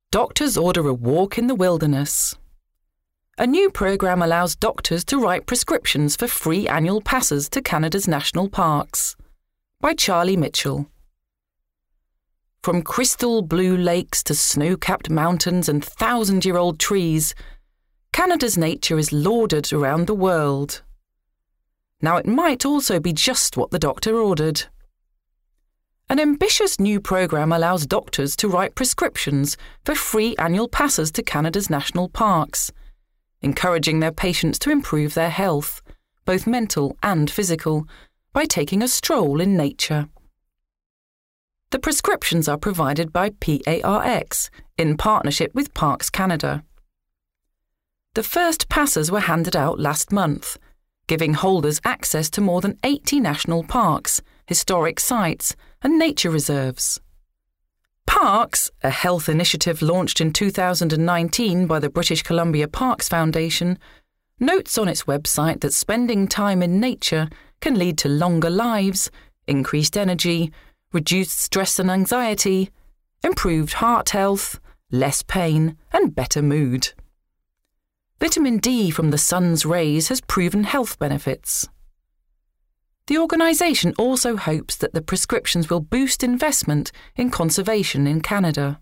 Doctors order a walk in the wilderness. A new programme allows doctors to write prescriptions for free annual passes to Canada's national parks. By Charlie Mitchell. From crystal blue lakes to snow-capped mountains and thousand-year-old trees, Canada's nature is lauded around the world. Now it might also be just what the doctor ordered. An ambitious new programme allows doctors to write prescriptions for free annual passes to Canada's national parks, encouraging their patients to improve their health, both mental and physical, by taking a stroll in nature. The prescriptions are provided by PARX in partnership with Parks Canada. The first passes were handed out last month, giving holders access to more than 80 national parks, historic sites, and nature reserves. Parks, a health initiative launched in 2019 by the British Columbia Parks Foundation, notes on its website that spending time in nature can lead to longer lives, increased energy, reduced stress and anxiety, improved heart health, less pain, and better mood. Vitamin D from the sun's rays has proven health benefits. The organisation also hopes that the prescriptions will boost investment in conservation in Canada.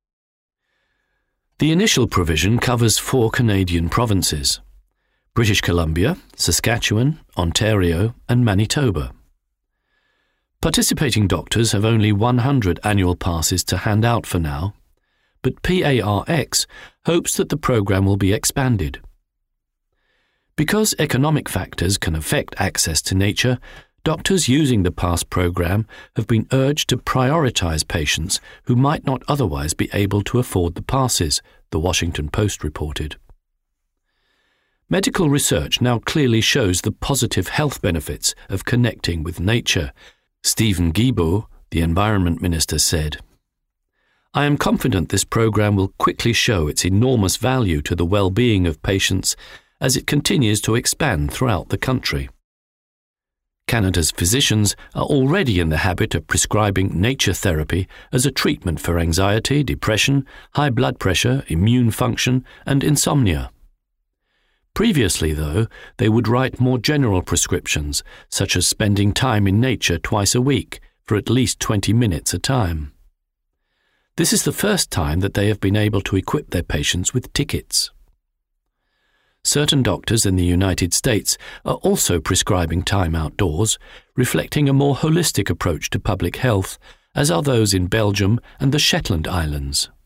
The initial provision covers 4 Canadian provinces: British Columbia, Saskatchewan, Ontario, and Manitoba. Participating doctors have only 100 annual passes to hand out for now, but PARX hopes that the programme will be expanded. Because economic factors can affect access to nature, doctors using the PASS programme have been urged to prioritise patients who might not otherwise be able to afford the passes, the Washington Post reported. Medical research now clearly shows the positive health benefits of connecting with nature, Stephen Guilbeault, the Environment Minister, said. I am confident this programme will quickly show its enormous value to the well-being of patients as it continues to expand throughout the country. Canada's physicians are already in the habit of prescribing nature therapy as a treatment for anxiety, depression, high blood pressure, immune function, and insomnia. Previously, though, they would write more general prescriptions, such as spending time in nature twice a week for at least 20 minutes a time. This is the first time that they have been able to equip their patients with tickets. Certain doctors in the United States are also prescribing time outdoors, reflecting a more holistic approach to public health, as are those in Belgium and the Shetland Islands.